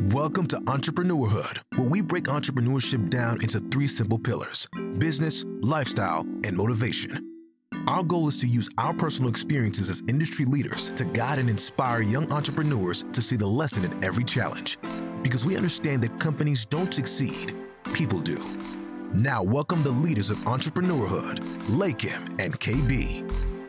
Welcome to Entrepreneurhood, where we break entrepreneurship down into three simple pillars: business, lifestyle, and motivation. Our goal is to use our personal experiences as industry leaders to guide and inspire young entrepreneurs to see the lesson in every challenge. Because we understand that companies don't succeed, people do. Now, welcome the leaders of Entrepreneurhood, Lakim and KB.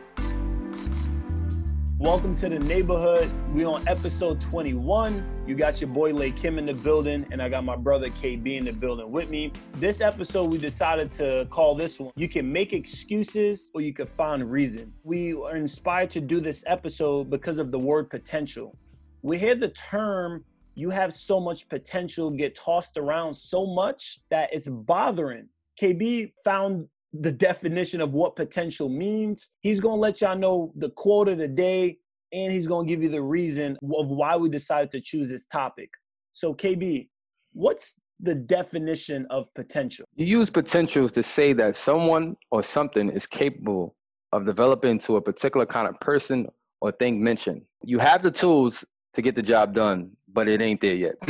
Welcome to the neighborhood. We on episode 21. You got your boy Lakim in the building, and I got my brother KB in the building with me. This episode, we decided to call this one, You Can Make Excuses or You Can Find Reason. We are inspired to do this episode because of the word potential. We hear the term, you have so much potential, get tossed around so much that it's bothering. KB found the definition of what potential means. He's going to let y'all know the quote of the day, and he's going to give you the reason of why we decided to choose this topic. So KB, what's the definition of potential? You use potential to say that someone or something is capable of developing into a particular kind of person or thing mentioned. You have the tools to get the job done, but it ain't there yet.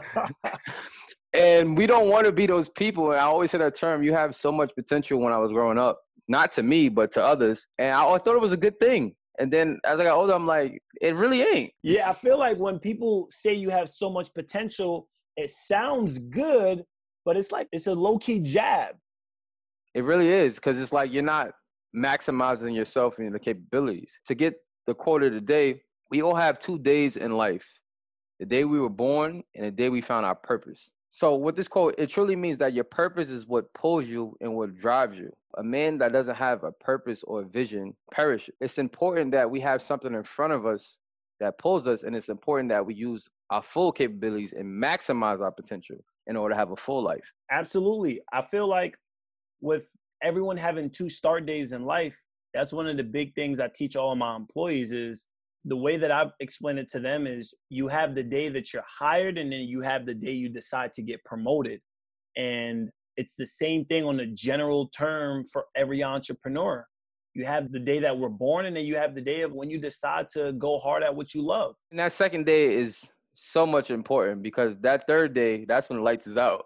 And we don't want to be those people. And I always say that term, you have so much potential when I was growing up, not to me, but to others. And I thought it was a good thing. And then as I got older, I'm like, it really ain't. Yeah, I feel like when people say you have so much potential, it sounds good, but it's like, it's a low-key jab. It really is, because it's like you're not maximizing yourself and your capabilities. To get the quote of the day, we all have 2 days in life: the day we were born and the day we found our purpose. So with this quote, it truly means that your purpose is what pulls you and what drives you. A man that doesn't have a purpose or a vision perishes. It's important that we have something in front of us that pulls us, and it's important that we use our full capabilities and maximize our potential in order to have a full life. Absolutely. I feel like with everyone having 2 start days in life, that's one of the big things I teach all of my employees is the way that I explain it to them is you have the day that you're hired, and then you have the day you decide to get promoted. And it's the same thing on a general term for every entrepreneur. You have the day that we're born, and then you have the day of when you decide to go hard at what you love. And that second day is so much important, because that third day, that's when the lights is out.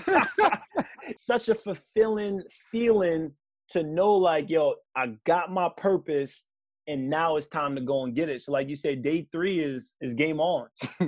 Such a fulfilling feeling to know like, yo, I got my purpose, and now it's time to go and get it. So like you said, day 3 is game on.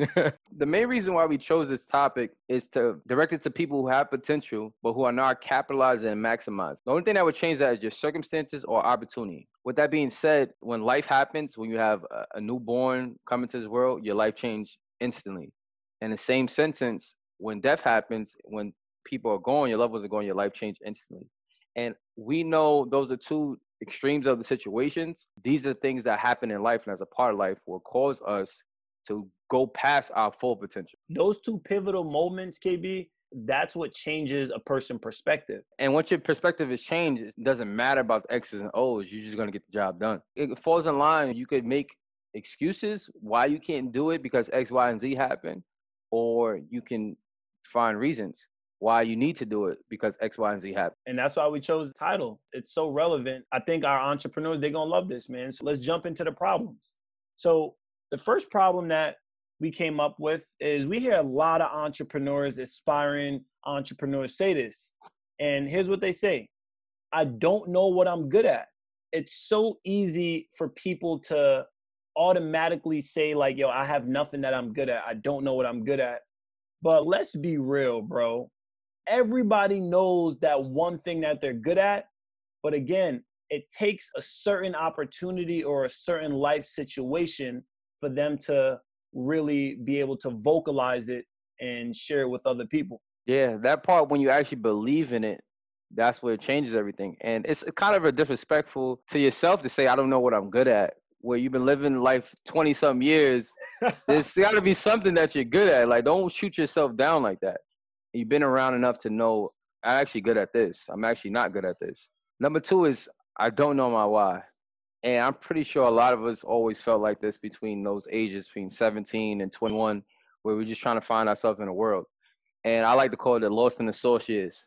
The main reason why we chose this topic is to direct it to people who have potential, but who are not capitalizing and maximized. The only thing that would change that is your circumstances or opportunity. With that being said, when life happens, when you have a newborn coming to this world, your life changed instantly. In the same sentence, when death happens, when people are gone, your loved ones are gone, your life changed instantly. And we know those are 2 extremes of the situations. These are things that happen in life, and as a part of life will cause us to go past our full potential. Those 2 pivotal moments, KB, that's what changes a person's perspective. And once your perspective is changed, it doesn't matter about the X's and O's. You're just going to get the job done. It falls in line. You could make excuses why you can't do it because X, Y, and Z happen, or you can find reasons why you need to do it because X, Y, and Z happen. And that's why we chose the title. It's so relevant. I think our entrepreneurs, they're going to love this, man. So let's jump into the problems. So the first problem that we came up with is we hear a lot of entrepreneurs, aspiring entrepreneurs say this. And here's what they say: I don't know what I'm good at. It's so easy for people to automatically say like, yo, I have nothing that I'm good at. I don't know what I'm good at. But let's be real, bro. Everybody knows that one thing that they're good at. But again, it takes a certain opportunity or a certain life situation for them to really be able to vocalize it and share it with other people. Yeah, that part, when you actually believe in it, that's where it changes everything. And it's kind of a disrespectful to yourself to say, I don't know what I'm good at. Where you've been living life 20-some years, there's got to be something that you're good at. Like, don't shoot yourself down like that. You've been around enough to know, I'm actually good at this. I'm actually not good at this. Number 2 is, I don't know my why. And I'm pretty sure a lot of us always felt like this between those ages, between 17 and 21, where we're just trying to find ourselves in the world. And I like to call it the lost in the sauce years,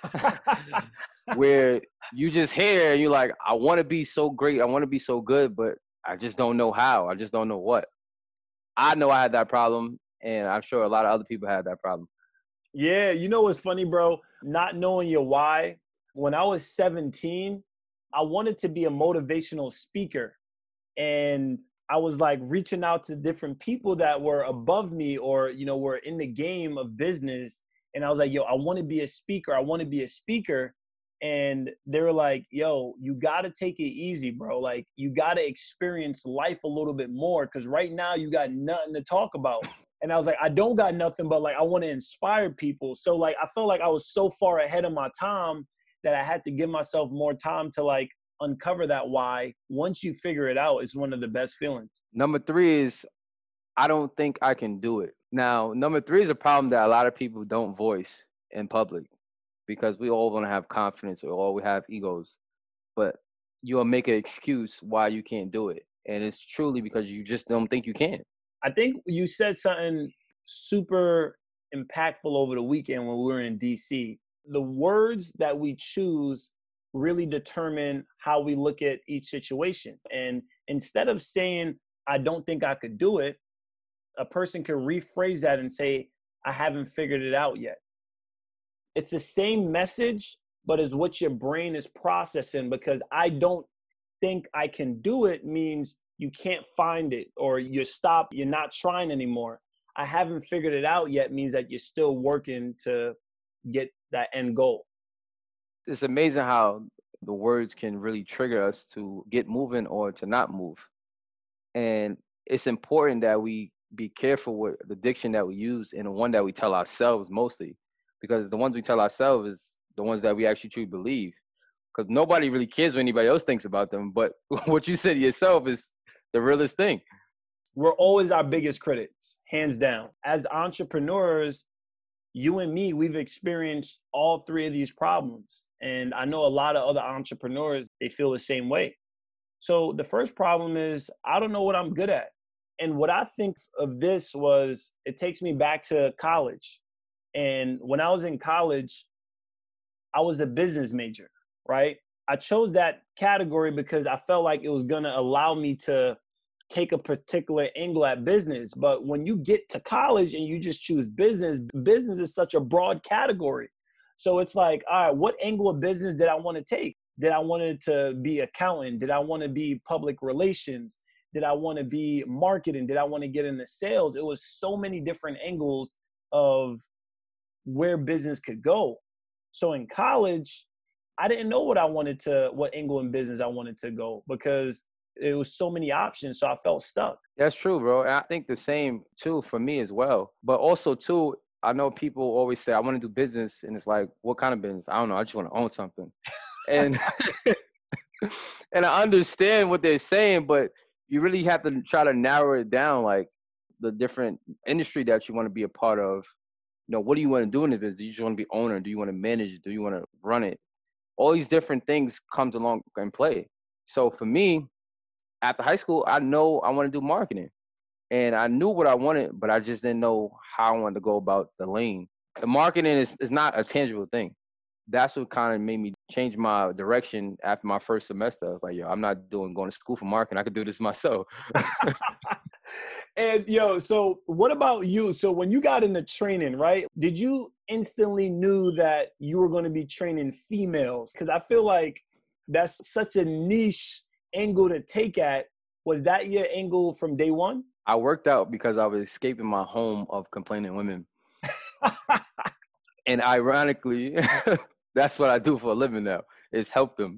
where you just hear and you're like, I want to be so great. I want to be so good, but I just don't know how. I just don't know what. I know I had that problem. And I'm sure a lot of other people had that problem. Yeah, you know what's funny, bro? Not knowing your why. When I was 17, I wanted to be a motivational speaker. And I was like reaching out to different people that were above me or, were in the game of business. And I was like, yo, I want to be a speaker. I want to be a speaker. And they were like, yo, you got to take it easy, bro. Like, you got to experience life a little bit more because right now you got nothing to talk about. And I was like, I don't got nothing, but like, I want to inspire people. So like, I felt like I was so far ahead of my time that I had to give myself more time to like uncover that why. Once you figure it out, it's one of the best feelings. Number 3 is, I don't think I can do it. Now, number 3 is a problem that a lot of people don't voice in public because we all want to have confidence or all we have egos. But you'll make an excuse why you can't do it. And it's truly because you just don't think you can. I think you said something super impactful over the weekend when we were in DC. The words that we choose really determine how we look at each situation. And instead of saying, I don't think I could do it, a person can rephrase that and say, I haven't figured it out yet. It's the same message, but it's what your brain is processing, because I don't think I can do it means you can't find it or you're not trying anymore. I haven't figured it out yet means that you're still working to get that end goal. It's amazing how the words can really trigger us to get moving or to not move. And it's important that we be careful with the diction that we use and the one that we tell ourselves mostly, because the ones we tell ourselves is the ones that we actually truly believe. Because nobody really cares what anybody else thinks about them. But what you said to yourself is the realest thing. We're always our biggest critics, hands down. As entrepreneurs, you and me, we've experienced all 3 of these problems. And I know a lot of other entrepreneurs, they feel the same way. So the first problem is, I don't know what I'm good at. And what I think of this was, it takes me back to college. And when I was in college, I was a business major, right? I chose that category because I felt like it was going to allow me to take a particular angle at business. But when you get to college and you just choose business is such a broad category. So it's like, all right, what angle of business did I want to take? Did I want it to be accountant? Did I want to be public relations? Did I want to be marketing? Did I want to get into sales? It was so many different angles of where business could go. So in college, I didn't know what angle in business I wanted to go because it was so many options. So I felt stuck. That's true, bro. And I think the same too for me as well. But also too, I know people always say, I want to do business. And it's like, what kind of business? I don't know. I just want to own something. And and I understand what they're saying, but you really have to try to narrow it down, like the different industry that you want to be a part of. What do you want to do in the business? Do you just want to be owner? Do you want to manage it? Do you want to run it? All these different things comes along and play. So for me, after high school, I know I want to do marketing. And I knew what I wanted, but I just didn't know how I wanted to go about the lane. The marketing is not a tangible thing. That's what kind of made me change my direction after my first semester. I was like, yo, I'm not going to school for marketing. I could do this myself. And so what about you? So when you got into training, right, did you instantly knew that you were going to be training females? Because I feel like that's such a niche angle to take at. Was that your angle from day one? I worked out because I was escaping my home of complaining women. And ironically, that's what I do for a living now, is help them.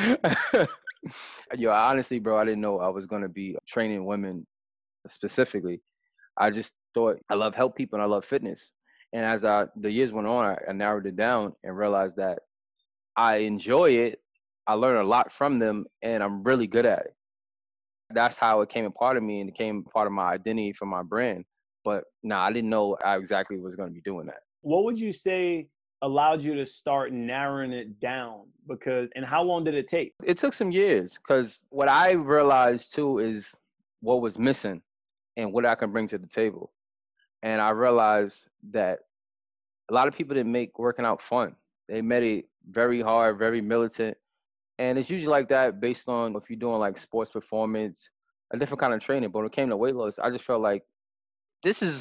Honestly, bro, I didn't know I was going to be training women specifically. I just thought I love help people and I love fitness. And as the years went on, I narrowed it down and realized that I enjoy it. I learn a lot from them and I'm really good at it. That's how it came a part of me and it became part of my identity for my brand. But I didn't know I exactly was going to be doing that. What would you say allowed you to start narrowing it down? And how long did it take? It took some years, because what I realized too is what was missing and what I can bring to the table. And I realized that a lot of people didn't make working out fun. They made it very hard, very militant. And it's usually like that based on if you're doing like sports performance, a different kind of training. But when it came to weight loss, I just felt like this is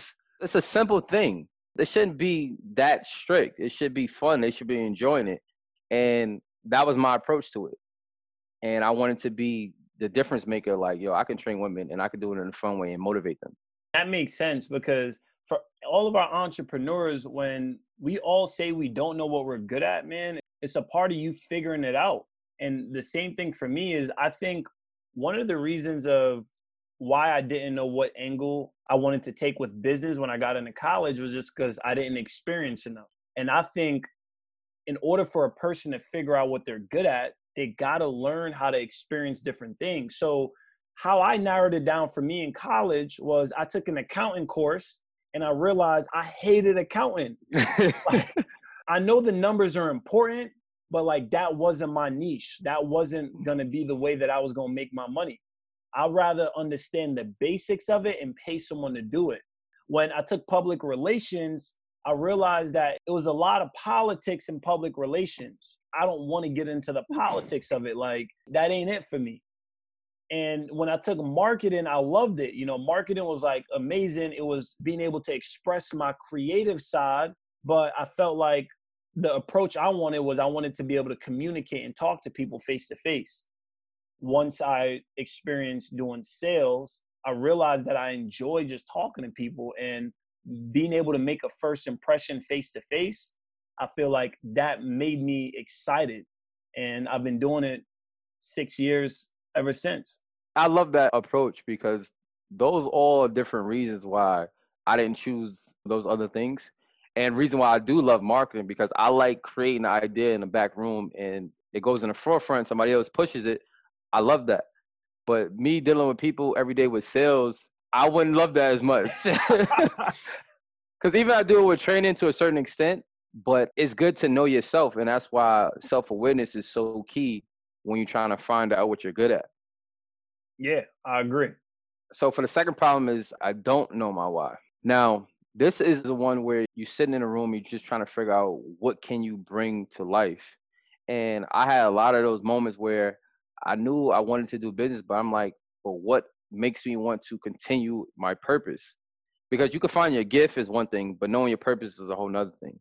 It's a simple thing. It shouldn't be that strict. It should be fun. They should be enjoying it. And that was my approach to it. And I wanted to be the difference maker. Like, yo, I can train women and I can do it in a fun way and motivate them. That makes sense because for all of our entrepreneurs, when we all say we don't know what we're good at, man, it's a part of you figuring it out. And the same thing for me is I think one of the reasons of why I didn't know what angle I wanted to take with business when I got into college was just because I didn't experience enough. And I think in order for a person to figure out what they're good at, they got to learn how to experience different things. So how I narrowed it down for me in college was I took an accounting course and I realized I hated accounting. Like, I know the numbers are important, but like that wasn't my niche. That wasn't going to be the way that I was going to make my money. I'd rather understand the basics of it and pay someone to do it. When I took public relations, I realized that it was a lot of politics in public relations. I don't want to get into the politics of it. Like, that ain't it for me. And when I took marketing, I loved it. You know, marketing was like amazing. It was being able to express my creative side, but I felt like the approach I wanted to be able to communicate and talk to people face to face. Once I experienced doing sales, I realized that I enjoy just talking to people and being able to make a first impression face to face. I feel like that made me excited. And I've been doing it 6 years ever since. I love that approach because those all different reasons why I didn't choose those other things. And reason why I do love marketing because I like creating an idea in the back room and it goes in the forefront, somebody else pushes it. I love that. But me dealing with people every day with sales, I wouldn't love that as much. Because even I do it with training to a certain extent, but it's good to know yourself. And that's why self-awareness is so key when you're trying to find out what you're good at. Yeah, I agree. So for the second problem is I don't know my why. Now, this is the one where you're sitting in a room, you're just trying to figure out what can you bring to life. And I had a lot of those moments where I knew I wanted to do business, but I'm like, but what makes me want to continue my purpose? Because you can find your gift is one thing, but knowing your purpose is a whole nother thing.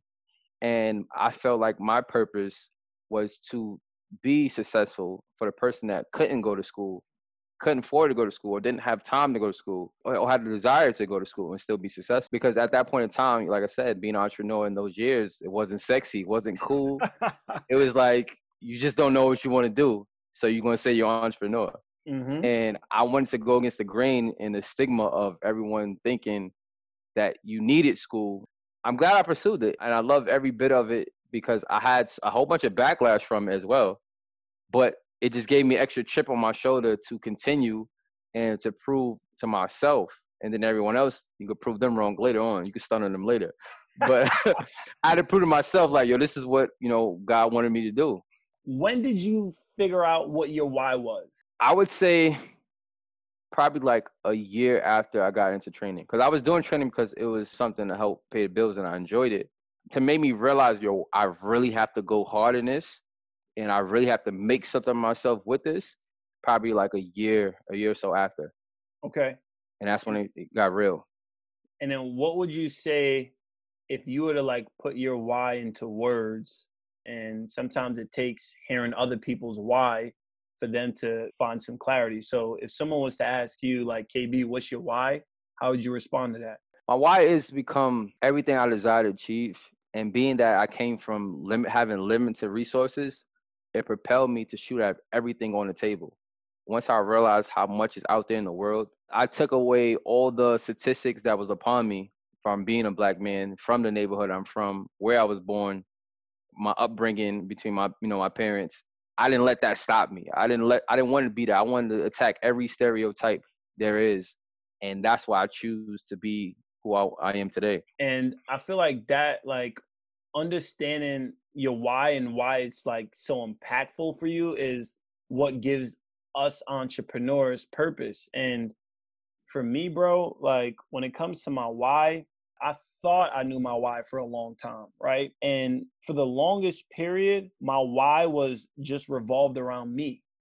And I felt like my purpose was to be successful for the person that couldn't go to school, couldn't afford to go to school, or didn't have time to go to school, or had the desire to go to school and still be successful. Because at that point in time, like I said, being an entrepreneur in those years, it wasn't sexy, it wasn't cool. It was like, you just don't know what you want to do. So you're going to say you're an entrepreneur. Mm-hmm. And I wanted to go against the grain and the stigma of everyone thinking that you needed school. I'm glad I pursued it. And I love every bit of it because I had a whole bunch of backlash from it as well. But it just gave me extra chip on my shoulder to continue and to prove to myself. And then everyone else, you could prove them wrong later on. You could stun on them later. But I had to prove to myself, like, yo, this is what, God wanted me to do. When did you figure out what your why was? I would say probably like a year after I got into training. Because I was doing training because it was something to help pay the bills and I enjoyed it. To make me realize, yo, I really have to go hard in this and I really have to make something of myself with this, probably like a year or so after. Okay. And that's when it got real. And then what would you say if you were to like put your why into words? And sometimes it takes hearing other people's why for them to find some clarity. So if someone was to ask you like, KB, what's your why? How would you respond to that? My why is to become everything I desire to achieve. And being that I came from having limited resources, it propelled me to shoot at everything on the table. Once I realized how much is out there in the world, I took away all the statistics that was upon me from being a Black man, from the neighborhood I'm from, where I was born, my upbringing between my parents. I didn't let that stop me. I didn't want to be that. I wanted to attack every stereotype there is. And that's why I choose to be who I am today. And I feel like that, like, understanding your why and why it's like so impactful for you is what gives us entrepreneurs purpose. And for me, bro, like when it comes to my why, I thought I knew my why for a long time, right? And for the longest period, my why was just revolved around me.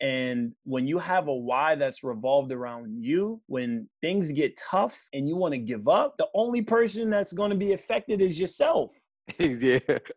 And when you have a why that's revolved around you, when things get tough and you want to give up, the only person that's going to be affected is yourself. Yeah.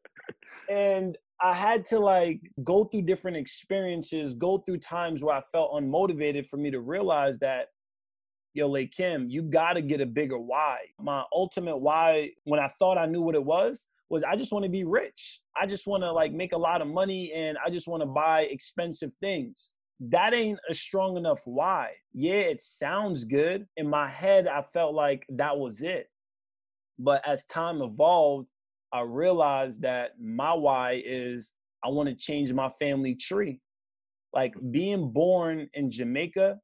And I had to like go through different experiences, go through times where I felt unmotivated for me to realize that, yo, Lakim, you got to get a bigger why. My ultimate why, when I thought I knew what it was I just want to be rich. I just want to like make a lot of money and I just want to buy expensive things. That ain't a strong enough why. Yeah, it sounds good. In my head, I felt like that was it. But as time evolved, I realized that my why is I want to change my family tree. Like being born in Jamaica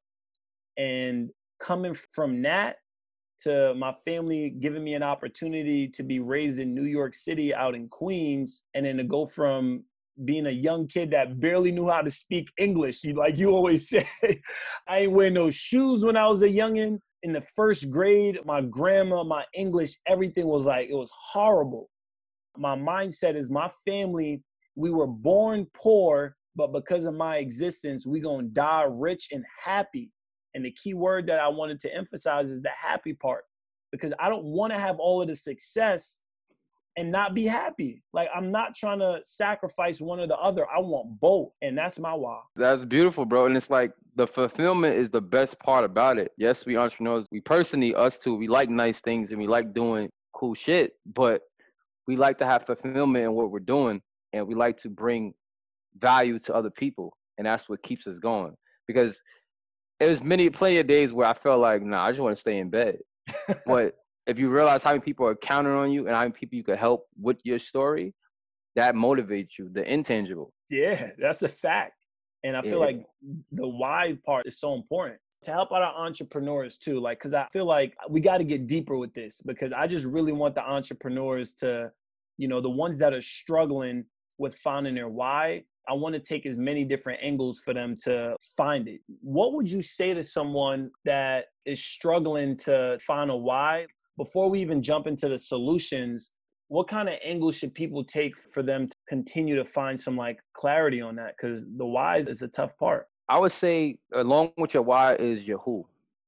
and coming from that to my family giving me an opportunity to be raised in New York City out in Queens, and then to go from being a young kid that barely knew how to speak English. Like you always say, I ain't wear no shoes when I was a youngin'. In the first grade, my grammar, my English, everything was like, it was horrible. My mindset is my family, we were born poor, but because of my existence, we gonna die rich and happy. And the key word that I wanted to emphasize is the happy part, because I don't want to have all of the success and not be happy. Like I'm not trying to sacrifice one or the other. I want both. And that's my why. That's beautiful, bro. And it's like the fulfillment is the best part about it. Yes, we entrepreneurs, we personally, us too, we like nice things and we like doing cool shit, but we like to have fulfillment in what we're doing, and we like to bring value to other people. And that's what keeps us going. Because there's plenty of days where I felt like, nah, I just want to stay in bed. But if you realize how many people are counting on you and how many people you could help with your story, that motivates you, the intangible. Yeah, that's a fact. And I feel like the why part is so important to help out our entrepreneurs too. Like, because I feel like we got to get deeper with this, because I just really want the entrepreneurs to, you know, the ones that are struggling with finding their why, I want to take as many different angles for them to find it. What would you say to someone that is struggling to find a why? Before we even jump into the solutions, what kind of angles should people take for them to continue to find some like clarity on that? Because the why is a tough part. I would say along with your why is your who,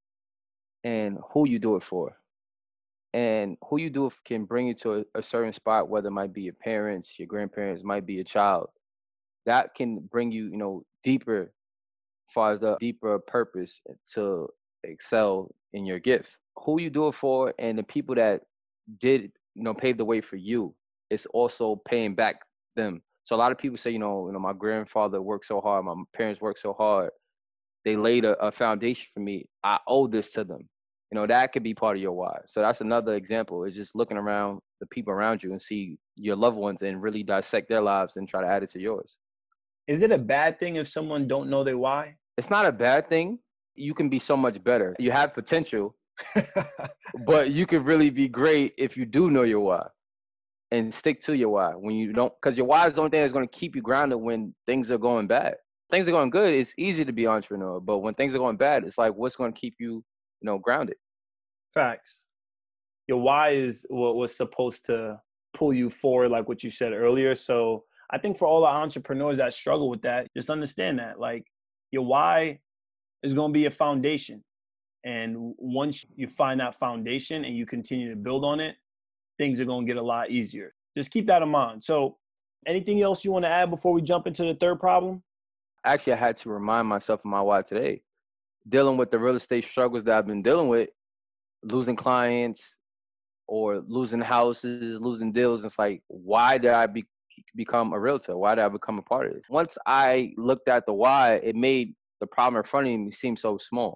and who you do it for. And who you do it can bring you to a certain spot, whether it might be your parents, your grandparents, might be your child. That can bring you, you know, deeper, as far as the deeper purpose to excel in your gift. Who you do it for, and the people that did, you know, pave the way for you, it's also paying back them. So a lot of people say, my grandfather worked so hard, my parents worked so hard, they laid a foundation for me. I owe this to them. You know, that could be part of your why. So that's another example, is just looking around the people around you and see your loved ones and really dissect their lives and try to add it to yours. Is it a bad thing if someone don't know their why? It's not a bad thing. You can be so much better. You have potential, but you could really be great if you do know your why and stick to your why. When you don't, because your why is the only thing that's going to keep you grounded when things are going bad. Things are going good, it's easy to be an entrepreneur, but when things are going bad, it's like, what's going to keep you, grounded? Facts. Your why is what was supposed to pull you forward, like what you said earlier. So I think for all the entrepreneurs that struggle with that, just understand that, like, your why is going to be a foundation. And once you find that foundation and you continue to build on it, things are going to get a lot easier. Just keep that in mind. So anything else you want to add before we jump into the third problem? Actually, I had to remind myself of my why today. Dealing with the real estate struggles that I've been dealing with, losing clients or losing houses, losing deals. It's like, why did I become a realtor? Why did I become a part of this? Once I looked at the why, it made the problem in front of me seem so small.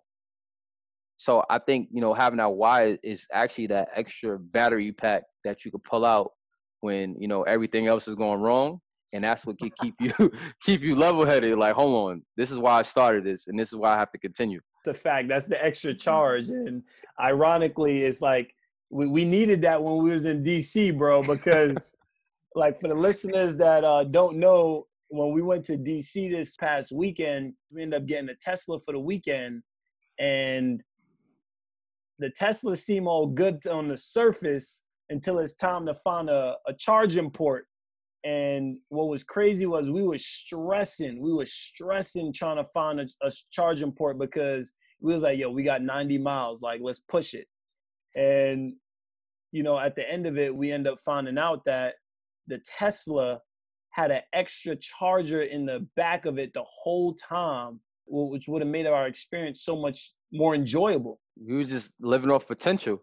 So I think, having that why is actually that extra battery pack that you could pull out when, everything else is going wrong. And that's what can keep you level-headed. Like, hold on, this is why I started this, and this is why I have to continue. It's a fact. That's the extra charge. And ironically, it's like we needed that when we was in DC, bro, because like for the listeners that don't know, when we went to DC this past weekend, we ended up getting a Tesla for the weekend. And the Tesla seem all good on the surface until it's time to find a charging port. And what was crazy was we were stressing trying to find a charging port because we was like, yo, we got 90 miles, like, let's push it. And, you know, at the end of it, we end up finding out that the Tesla had an extra charger in the back of it the whole time, which would have made our experience so much more enjoyable. We were just living off potential.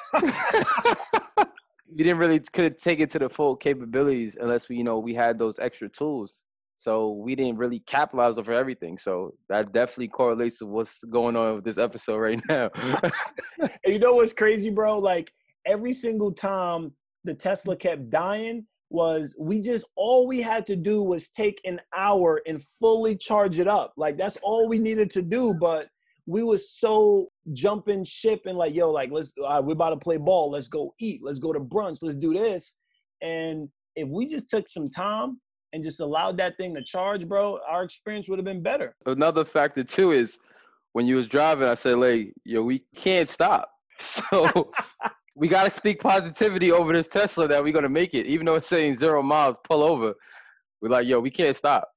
We didn't really could take it to the full capabilities unless we had those extra tools. So we didn't really capitalize over everything. So that definitely correlates to what's going on with this episode right now. And you know what's crazy, bro? Like every single time the Tesla kept dying was all we had to do was take an hour and fully charge it up. Like that's all we needed to do. But we was so jumping ship and like, yo, like we're about to play ball. Let's go eat. Let's go to brunch. Let's do this. And if we just took some time and just allowed that thing to charge, bro, our experience would have been better. Another factor too is when you was driving, I said, like, yo, we can't stop. So we got to speak positivity over this Tesla that we're going to make it. Even though it's saying 0 miles, pull over. We're like, yo, we can't stop.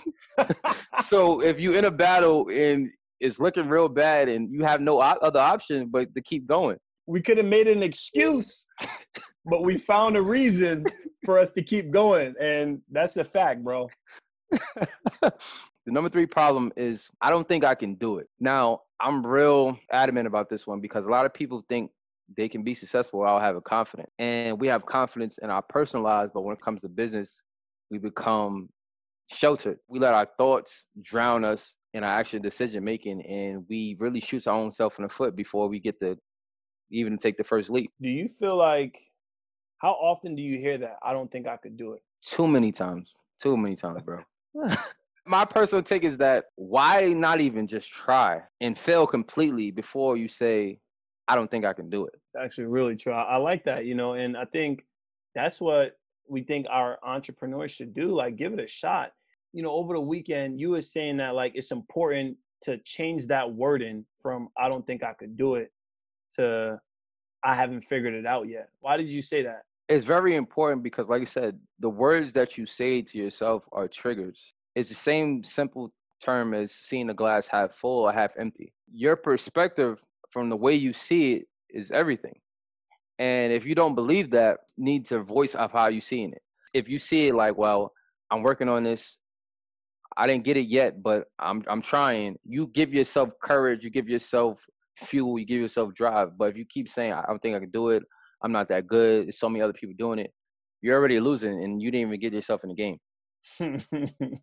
So if you in a battle and it's looking real bad and you have no other option but to keep going. We could have made an excuse, but we found a reason for us to keep going. And that's a fact, bro. The number 3 problem is I don't think I can do it. Now, I'm real adamant about this one because a lot of people think they can be successful without having confidence. And we have confidence in our personal lives, but when it comes to business, we become sheltered. We let our thoughts drown us in our actual decision making, and we really shoot our own self in the foot before we get to even take the first leap. Do you feel like, how often do you hear that? I don't think I could do it. Too many times, bro. My personal take is that why not even just try and fail completely before you say, I don't think I can do it. It's actually really true. I like that, and I think that's what we think our entrepreneurs should do. Like, give it a shot. Over the weekend, you were saying that like it's important to change that wording from I don't think I could do it to I haven't figured it out yet. Why did you say that? It's very important because, like I said, the words that you say to yourself are triggers. It's the same simple term as seeing the glass half full or half empty. Your perspective from the way you see it is everything. And if you don't believe that, you need to voice up how you're seeing it. If you see it like, well, I'm working on this, I didn't get it yet, but I'm trying. You give yourself courage, you give yourself fuel, you give yourself drive. But if you keep saying, I don't think I can do it, I'm not that good, there's so many other people doing it, you're already losing and you didn't even get yourself in the game.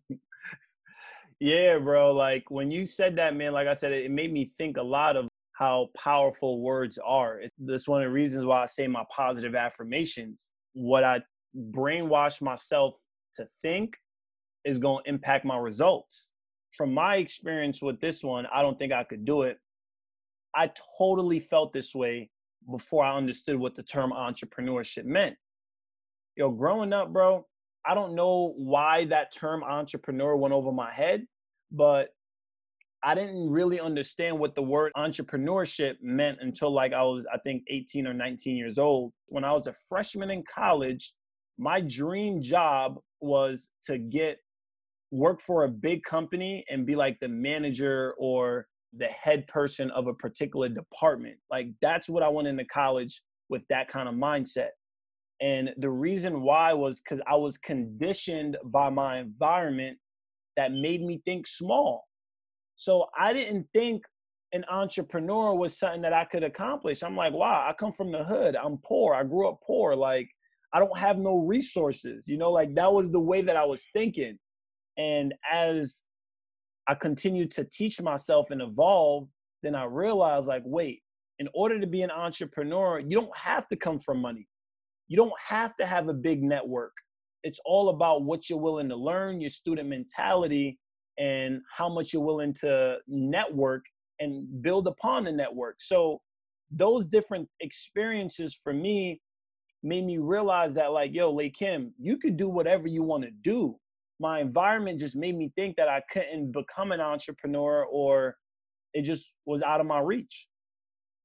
Yeah, bro. Like when you said that, man, like I said, it made me think a lot of how powerful words are. That's one of the reasons why I say my positive affirmations. What I brainwash myself to think is going to impact my results. From my experience with this one, I don't think I could do it. I totally felt this way before I understood what the term entrepreneurship meant. Growing up, bro, I don't know why that term entrepreneur went over my head, but I didn't really understand what the word entrepreneurship meant until like I was, I think, 18 or 19 years old. When I was a freshman in college, my dream job was to work for a big company and be like the manager or the head person of a particular department. Like that's what I went into college with, that kind of mindset. And the reason why was because I was conditioned by my environment that made me think small. So I didn't think an entrepreneur was something that I could accomplish. I'm like, wow, I come from the hood. I'm poor. I grew up poor. Like I don't have no resources, like that was the way that I was thinking. And as I continued to teach myself and evolve, then I realized like, wait, in order to be an entrepreneur, you don't have to come from money. You don't have to have a big network. It's all about what you're willing to learn, your student mentality, and how much you're willing to network and build upon the network. So those different experiences for me made me realize that like, yo, Lakim, you could do whatever you want to do. My environment just made me think that I couldn't become an entrepreneur, or it just was out of my reach.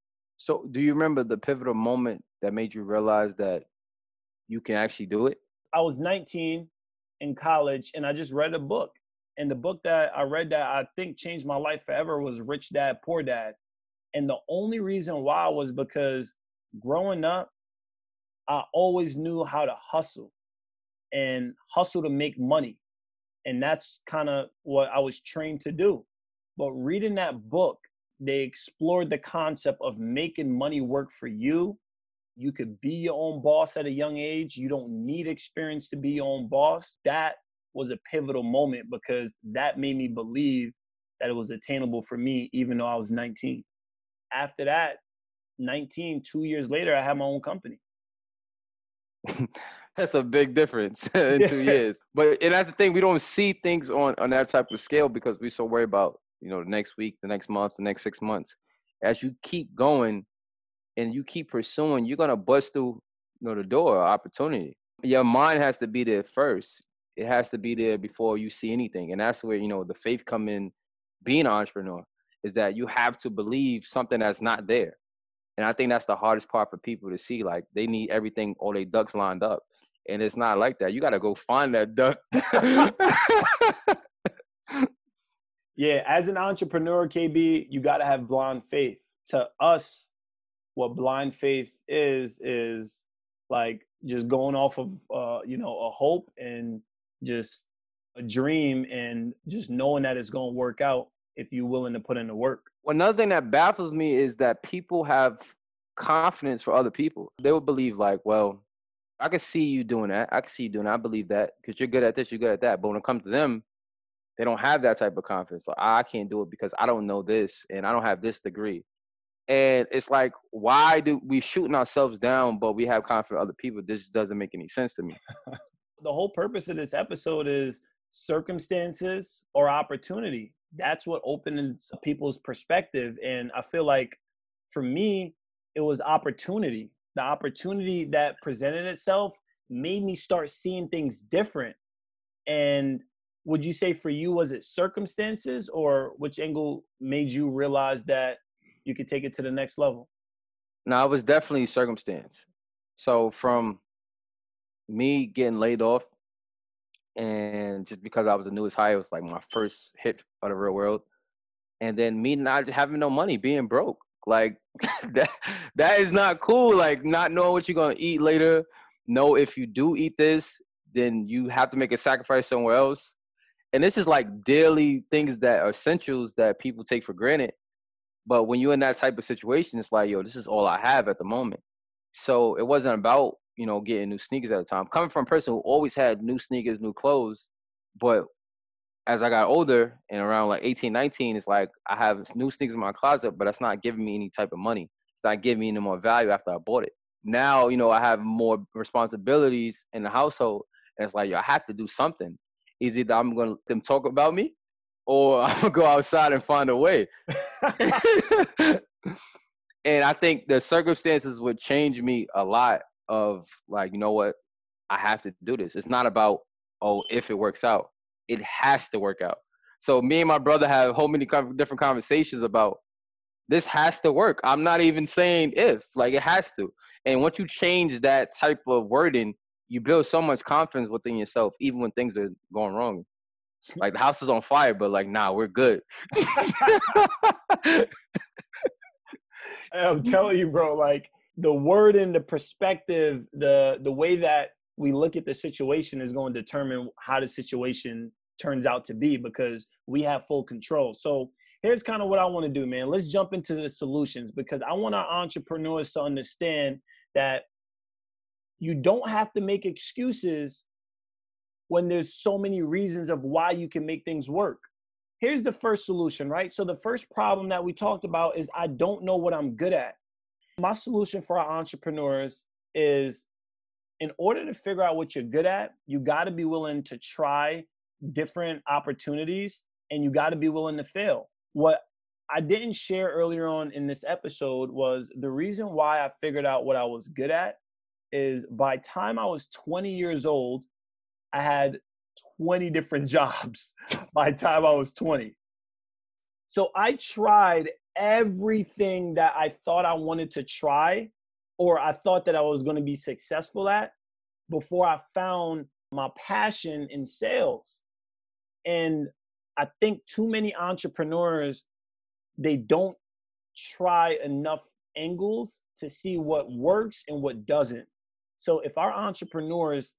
So do you remember the pivotal moment that made you realize that you can actually do it? I was 19 in college, and I just read a book. And the book that I read that I think changed my life forever was Rich Dad, Poor Dad. And the only reason why was because growing up, I always knew how to hustle to make money. And that's kind of what I was trained to do. But reading that book, they explored the concept of making money work for you. You could be your own boss at a young age. You don't need experience to be your own boss. That was a pivotal moment because that made me believe that it was attainable for me, even though I was 19. After that, 19, 2 years later, I had my own company. That's a big difference in 2 years. And that's the thing, we don't see things on that type of scale because we're so worried about, the next week, the next month, the next 6 months. As you keep going and you keep pursuing, you're gonna bust through, the door of opportunity. Your mind has to be there first. It has to be there before you see anything. And that's where, the faith come in being an entrepreneur, is that you have to believe something that's not there. And I think that's the hardest part for people to see. Like, they need everything, all their ducks lined up. And it's not like that. You got to go find that duck. Yeah, as an entrepreneur, KB, you got to have blind faith. To us, what blind faith is like just going off of, a hope and just a dream and just knowing that it's going to work out if you're willing to put in the work. Well, another thing that baffles me is that people have confidence for other people. They would believe like, well, I can see you doing that. I can see you doing that. I believe that because you're good at this, you're good at that. But when it comes to them, they don't have that type of confidence. Like, I can't do it because I don't know this and I don't have this degree. And it's like, why do we shooting ourselves down, but we have confidence in other people? This doesn't make any sense to me. The whole purpose of this episode is circumstances or opportunity. That's what opens people's perspective. And I feel like for me, it was opportunity. The opportunity that presented itself made me start seeing things different. And would you say for you, was it circumstances, or which angle made you realize that you could take it to the next level? No, it was definitely circumstance. So from me getting laid off, and just because I was the newest hire, it was like my first hit of the real world. And then me not having no money, being broke. Like, that is not cool. Like, not knowing what you're going to eat later. Know if you do eat this, then you have to make a sacrifice somewhere else. And this is like daily things that are essentials that people take for granted. But when you're in that type of situation, it's like, yo, this is all I have at the moment. So it wasn't about, getting new sneakers at the time. Coming from a person who always had new sneakers, new clothes. But as I got older and around like 18, 19, it's like I have new sneakers in my closet, but that's not giving me any type of money. It's not giving me any more value after I bought it. Now, I have more responsibilities in the household. And it's like, yo, I have to do something. Is it that I'm going to let them talk about me, or I'm going to go outside and find a way? And I think the circumstances would change me a lot of like, you know what? I have to do this. It's not about, if it works out. It has to work out. So me and my brother have whole many different conversations about this has to work. I'm not even saying if, like, it has to. And once you change that type of wording, you build so much confidence within yourself, even when things are going wrong. Like, the house is on fire, but like, nah, we're good. I'm telling you, bro, like the word and the perspective, the way that we look at the situation is going to determine how the situation turns out to be, because we have full control. So here's kind of what I want to do, man. Let's jump into the solutions, because I want our entrepreneurs to understand that you don't have to make excuses when there's so many reasons of why you can make things work. Here's the first solution, right? So the first problem that we talked about is I don't know what I'm good at. My solution for our entrepreneurs is, in order to figure out what you're good at, you got to be willing to try different opportunities, and you got to be willing to fail. What I didn't share earlier on in this episode was the reason why I figured out what I was good at is by time I was 20 years old, I had 20 different jobs by the time I was 20. So I tried everything that I thought I wanted to try, or I thought that I was going to be successful at. before I found my passion in sales. And I think too many entrepreneurs, they don't try enough angles to see what works and what doesn't. So if our entrepreneurs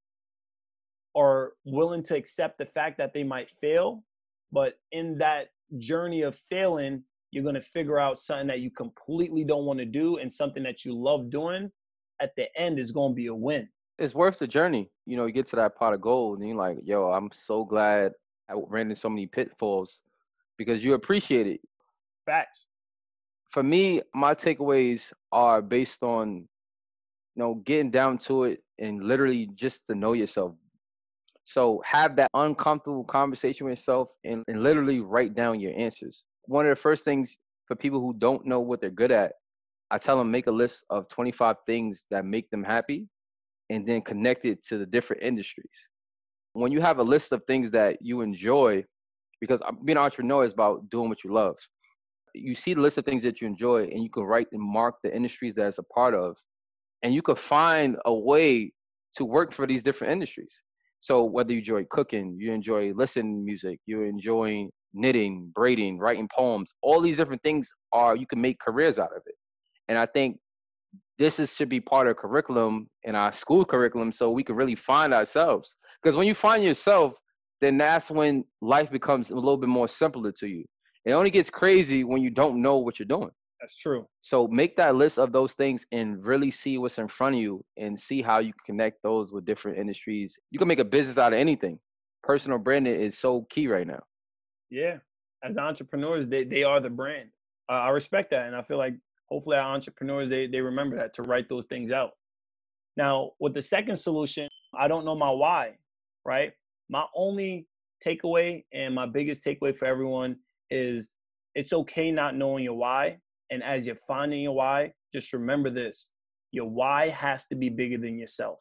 are willing to accept the fact that they might fail, but in that journey of failing, you're going to figure out something that you completely don't want to do and something that you love doing, at the end is going to be a win. It's worth the journey. You know, you get to that pot of gold and you're like, yo, I'm so glad I ran into so many pitfalls because you appreciate it. Facts. For me, my takeaways are based on, getting down to it and literally just to know yourself. So have that uncomfortable conversation with yourself and literally write down your answers. One of the first things for people who don't know what they're good at, I tell them make a list of 25 things that make them happy and then connect it to the different industries. When you have a list of things that you enjoy, because being an entrepreneur is about doing what you love. You see the list of things that you enjoy and you can write and mark the industries that it's a part of. And you could find a way to work for these different industries. So whether you enjoy cooking, you enjoy listening to music, you enjoy knitting, braiding, writing poems, all these different things you can make careers out of it. And I think should be part of curriculum in our school curriculum so we can really find ourselves. Because when you find yourself, then that's when life becomes a little bit more simpler to you. It only gets crazy when you don't know what you're doing. That's true. So make that list of those things and really see what's in front of you and see how you can connect those with different industries. You can make a business out of anything. Personal branding is so key right now. Yeah. As entrepreneurs, they are the brand. I respect that. And I feel like hopefully our entrepreneurs, they remember that, to write those things out. Now, with the second solution, I don't know my why, right? My only takeaway and my biggest takeaway for everyone is it's okay not knowing your why. And as you're finding your why, just remember this: your why has to be bigger than yourself.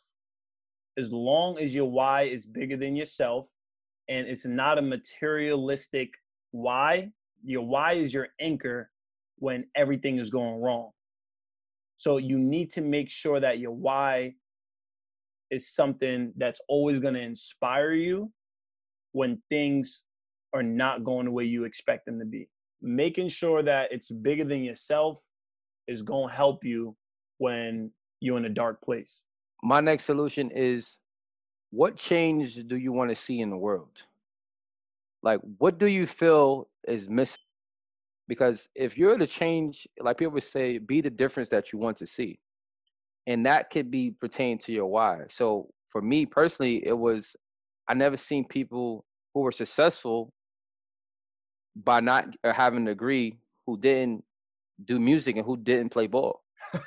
As long as your why is bigger than yourself and it's not a materialistic why, your why is your anchor when everything is going wrong. So you need to make sure that your why is something that's always going to inspire you when things are not going the way you expect them to be. Making sure that it's bigger than yourself is going to help you when you're in a dark place. My next solution is, what change do you want to see in the world? Like, what do you feel is missing? Because if you're to change, like people would say, be the difference that you want to see. And that could be pertained to your why. So for me personally, I never seen people who were successful by not having a degree who didn't do music and who didn't play ball.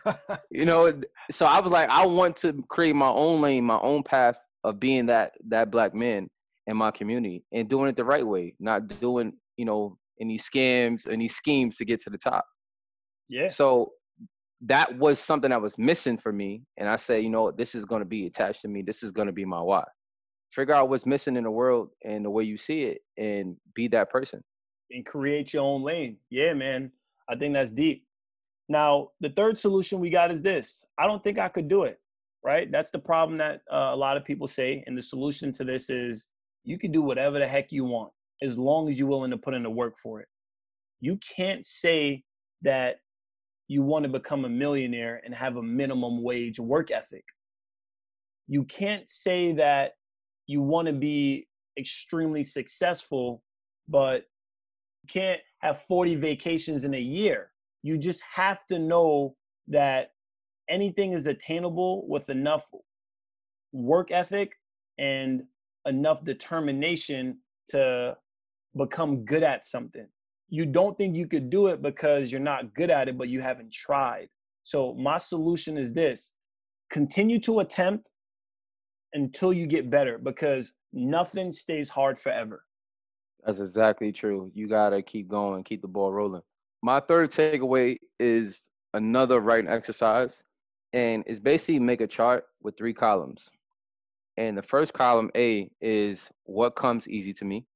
So I was like, I want to create my own lane, my own path of being that black man in my community and doing it the right way, not doing, any scams, any schemes to get to the top. Yeah. So that was something that was missing for me. And I said, this is going to be attached to me. This is going to be my why. Figure out what's missing in the world and the way you see it and be that person. And create your own lane. Yeah, man. I think that's deep. Now, the third solution we got is this: I don't think I could do it, right? That's the problem that a lot of people say. And the solution to this is you can do whatever the heck you want as long as you're willing to put in the work for it. You can't say that you want to become a millionaire and have a minimum wage work ethic. You can't say that you want to be extremely successful, but you can't have 40 vacations in a year. You just have to know that anything is attainable with enough work ethic and enough determination to become good at something. You don't think you could do it because you're not good at it, but you haven't tried. So my solution is this: continue to attempt until you get better, because nothing stays hard forever. That's exactly true. You got to keep going, keep the ball rolling. My third takeaway is another writing exercise, and it's basically make a chart with 3 columns. And the first column, A, is what comes easy to me.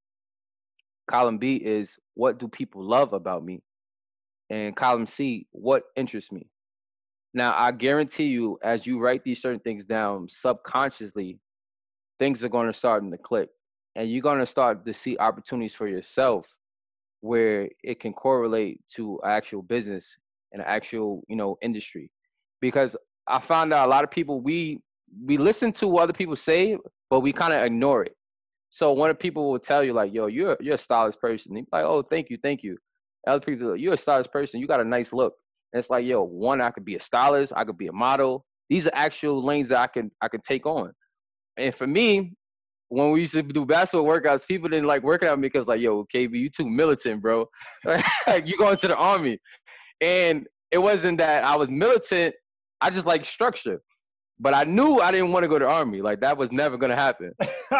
Column B is what do people love about me? And column C, what interests me? Now, I guarantee you, as you write these certain things down, subconsciously, things are going to start to click. And you're going to start to see opportunities for yourself where it can correlate to actual business and actual, industry. Because I found out a lot of people, we listen to what other people say, but we kind of ignore it. So one of people will tell you like, yo, you're a stylish person. You're like, oh, thank you. Other people, you're a stylish person. You got a nice look. And it's like, yo, one, I could be a stylist. I could be a model. These are actual lanes that I can take on. And for me, when we used to do basketball workouts, people didn't like working out with me because like, yo, KB, you too militant, bro. Like, you going to the army. And it wasn't that I was militant. I just like structure. But I knew I didn't want to go to the army. Like, that was never going to happen.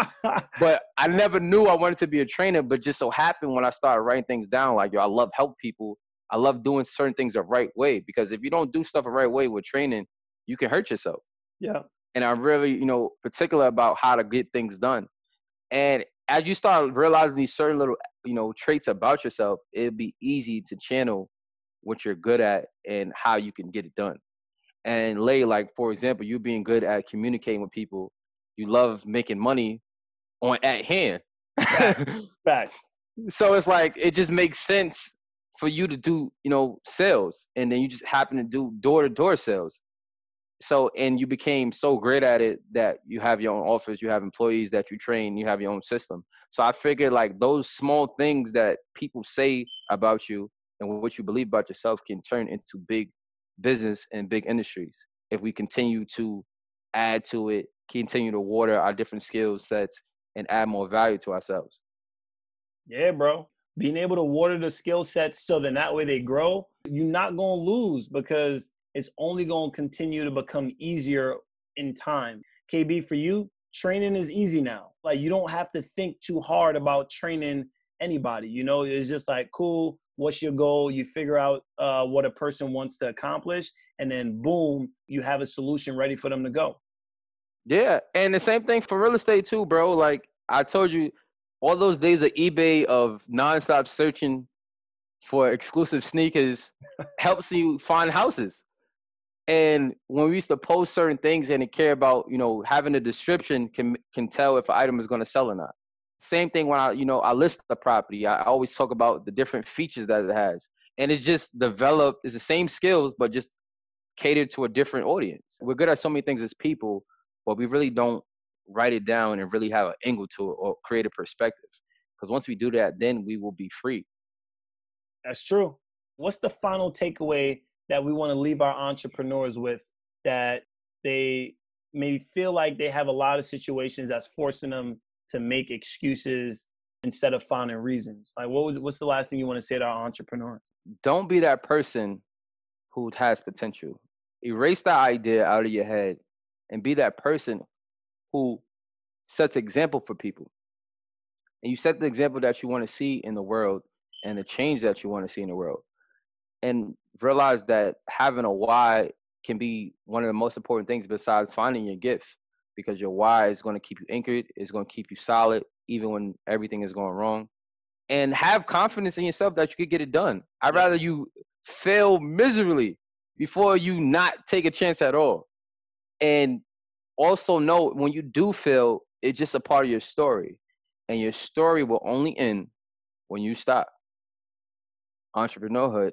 But I never knew I wanted to be a trainer. But just so happened when I started writing things down, like, yo, I love help people. I love doing certain things the right way. Because if you don't do stuff the right way with training, you can hurt yourself. Yeah. And I'm really, particular about how to get things done. And as you start realizing these certain little, traits about yourself, it'll be easy to channel what you're good at and how you can get it done. And Lay, like, for example, you being good at communicating with people, you love making money at hand. Facts. So it's like, it just makes sense for you to do, sales. And then you just happen to do door-to-door sales. So, and you became so great at it that you have your own office, you have employees that you train, you have your own system. So I figured like those small things that people say about you and what you believe about yourself can turn into big business and big industries if we continue to add to it, continue to water our different skill sets and add more value to ourselves. Yeah, bro. Being able to water the skill sets so then that way they grow, you're not going to lose because it's only going to continue to become easier in time. KB, for you, training is easy now. Like, you don't have to think too hard about training anybody. It's just like, cool, what's your goal? You figure out what a person wants to accomplish, and then boom, you have a solution ready for them to go. Yeah, and the same thing for real estate too, bro. Like I told you, all those days of eBay of nonstop searching for exclusive sneakers helps you find houses. And when we used to post certain things and care about, having a description can tell if an item is going to sell or not. Same thing when I list the property. I always talk about the different features that it has. And it's just developed, it's the same skills, but just catered to a different audience. We're good at so many things as people, but we really don't write it down and really have an angle to it or create a perspective. Because once we do that, then we will be free. That's true. What's the final takeaway that we want to leave our entrepreneurs with, that they may feel like they have a lot of situations that's forcing them to make excuses instead of finding reasons? Like, what's the last thing you want to say to our entrepreneur? Don't be that person who has potential. Erase that idea out of your head and be that person who sets example for people. And you set the example that you want to see in the world and the change that you want to see in the world. And realize that having a why can be one of the most important things besides finding your gift, because your why is going to keep you anchored, is going to keep you solid, even when everything is going wrong. And have confidence in yourself that you could get it done. I'd rather you fail miserably before you not take a chance at all. And also know when you do fail, it's just a part of your story. And your story will only end when you stop. Entrepreneurhood.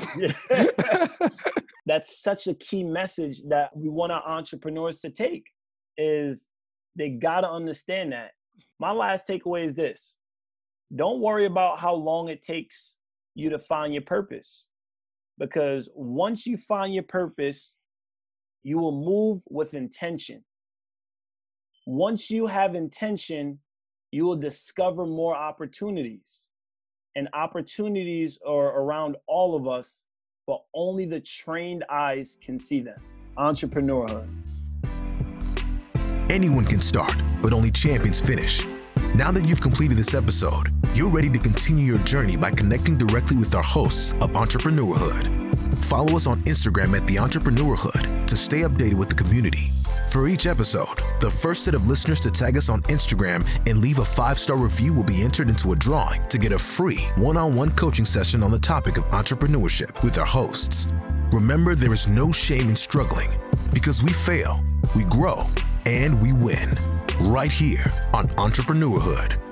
That's such a key message that we want our entrepreneurs to take, is they got to understand that. My last takeaway is this: don't worry about how long it takes you to find your purpose, because once you find your purpose, you will move with intention. Once you have intention, you will discover more opportunities. And opportunities are around all of us, but only the trained eyes can see them. Entrepreneurhood. Anyone can start, but only champions finish. Now that you've completed this episode, you're ready to continue your journey by connecting directly with our hosts of Entrepreneurhood. Follow us on Instagram at The Entrepreneurhood to stay updated with the community. For each episode, the first set of listeners to tag us on Instagram and leave a 5-star review will be entered into a drawing to get a free one-on-one coaching session on the topic of entrepreneurship with our hosts. Remember, there is no shame in struggling, because we fail, we grow, and we win. Right here on Entrepreneurhood.